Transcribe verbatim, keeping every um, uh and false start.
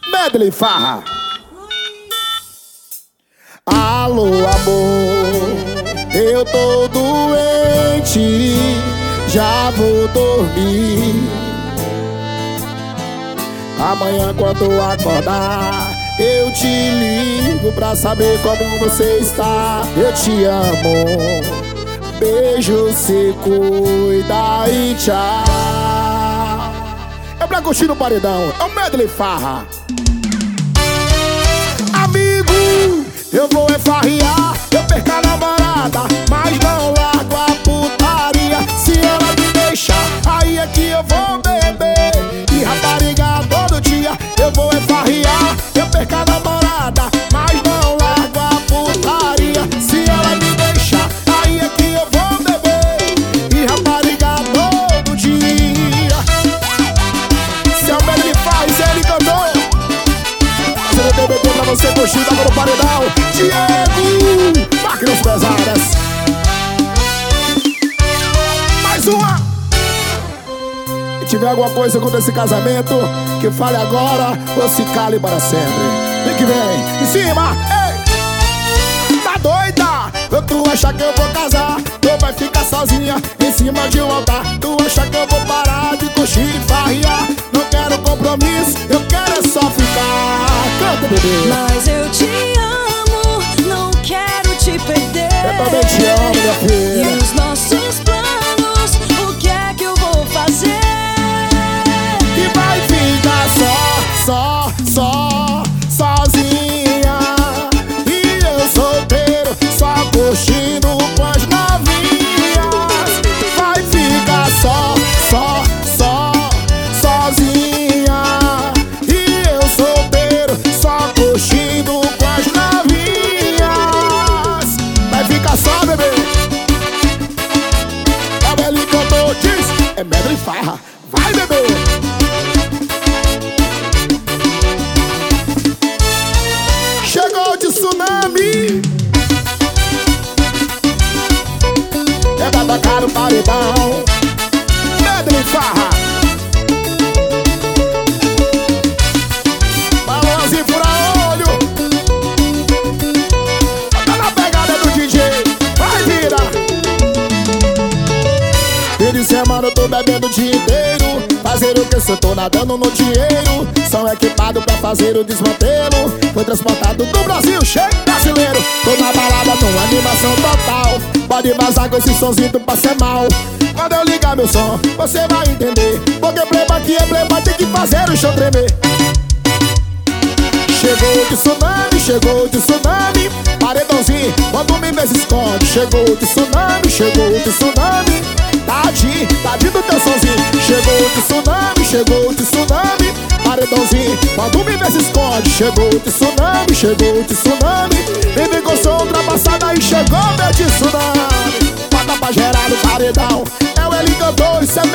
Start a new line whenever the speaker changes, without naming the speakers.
Medley Farra. Alô, amor, eu tô doente, já vou dormir. Amanhã quando acordar, eu te ligo pra saber como você está. Eu te amo, beijo, se cuida e tchau. É pra curtir no paredão, é o Medley Farra. Amigo, eu vou é farrear, eu perco a namorada, mas não largo a putaria. Se ela me deixar, aí é que eu vou beber e rapariga todo dia. Eu vou é farrear, eu perco a namorada, mas não largo a putaria. Se ela me deixar, aí é que eu vou beber e rapariga todo dia. Se é o Medley Farra, se ele cantou, fazendo D B T pra você curtir, tava no paredão. Diego, máquinas pesadas. Mais uma. Se tiver alguma coisa contra esse casamento, que fale agora ou se cale para sempre. Vem que vem, em cima, ei. Tá doida? Tu acha que eu vou casar? Tu vai ficar sozinha em cima de um altar. Tu acha que eu vou parar de curtir e farrear? Não quero compromisso, eu quero é só ficar. Canta, bebê.
Mas eu te amo, não quero te perder.
Eu também te amo, minha filha.
E os nossos planos, o que é que eu vou fazer?
E vai ficar só, só, só, sozinha. E eu solteiro, só curtindo com as novinhas. Vai ficar só, só, só, sozinha. E eu solteiro, só curtindo com as novinhas. Vai ficar só, bebê. É o Eli cantor, diz, é Medley Farra. Vai, bebê. Chegou de tsunami, é pra tocar no paredão. Medley Farra. Balãozinho fura-olho, tá na pegada do D J. Vai, vira. Fim de semana eu tô bebendo o dia inteiro. Fazer o que se eu tô nadando no dinheiro. São equipados pra fazer o desmantelo. Foi transportado do Brasil, cheio brasileiro. Tô na balada numa animação total. Pode vazar com esse sonzinho pra ser mal. Quando eu ligar meu som, você vai entender. Porque pleba aqui é pleba, tem que fazer o show tremer. Chegou de tsunami, chegou de tsunami. Paredãozinho, quando me vê se esconde. Chegou de tsunami, chegou de tsunami. Tadinho, tadinho do teu sonzinho. Chegou de tsunami, chegou de tsunami. Paredãozinho, quando me vê se esconde. Chegou de tsunami, chegou de tsunami. Vive com som ultrapassado, aí chegou meu de tsunami. Bota pra gerar no paredão. É o Eli cantor, isso é